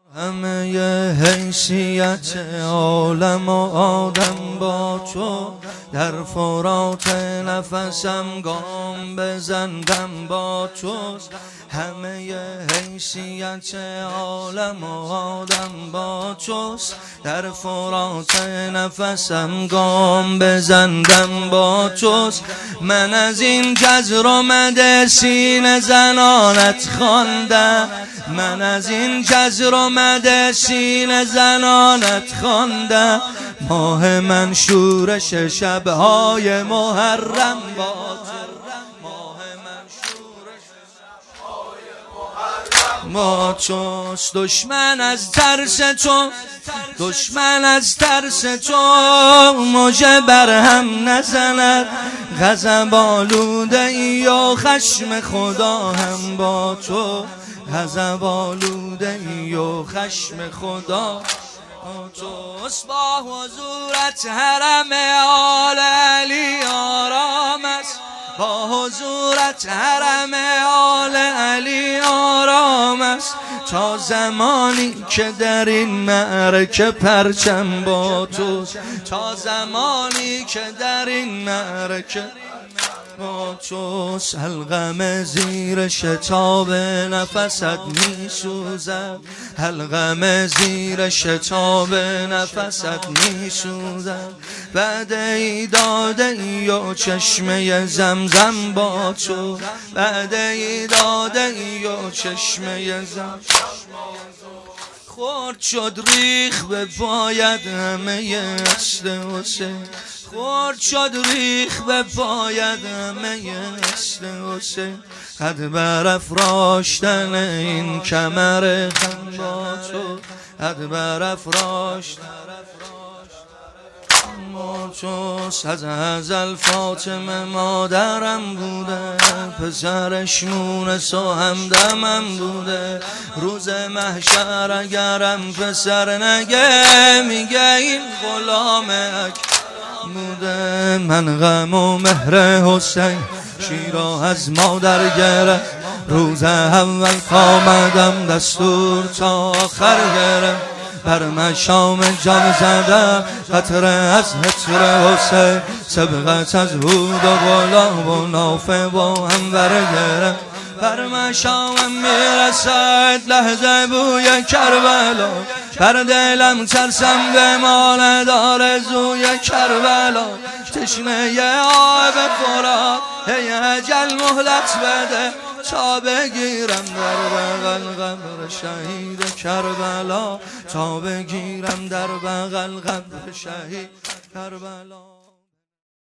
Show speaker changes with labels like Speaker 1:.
Speaker 1: همه حیثیت عالم و آدم با تو، در فرات نفسم گام بزندم با تو. همه حیثیت عالم و آدم با تو، در فرات نفسم گام بزندم با تو. من از این جزر آمده سینه زنانت خواندم، من از این جزر آمده سینه زنانت خواندم. ماه من شورش شبهای محرم با تو، ماه من شورش شبهای محرم با توست. دشمن از ترس تو، دشمن از ترس تو مژه بر هم نزند. غضب آلوده ای و خشم خدا هم با تو، غضب آلوده ای و خشم خدا توست. با حضورت حرم آل علی آرام است، با حضورت حرم آل علی آرام است. تا زمانی که در این معرکه پرچم با توست، تا زمانی که در این معرکه با توست. حلقم زیر شتاب نفست می سوزد، حلقم زیر شتاب نفست می سوزد. بعد ای داده ای و چشمه زمزم با تو، بعد ای داده ای و چشمه زمزم خورد شد ریخ به باید همه اصل حسین، خورد شد ریخ به باید همه اصل حسین. قد برافراشتن این کمر خم با تو، قد برافراشتن توست. از ازل فاطمه مادرم بوده، پسرش مونس و همدمم بوده. روز محشر اگرم پسر نگه میگه این غلام بوده. من غم و مهر حسین شیرا از مادر گرفت، روز اول کامدم دستور تا آخر گرفت. بر مشام جان زدم قطره از حتر حسین، سبقت از هود و غلام و نافه با هم برگرم. بر مشامم میرسد لحظه بوی کربلا، بر دلم ترسم به مال دار زوی کربلا. تشنه آب فرات ای اجل مهلت بده، تا بگیرم در بغل قبر شهید کربلا، تا بگیرم در بغل قبر شهید کربلا.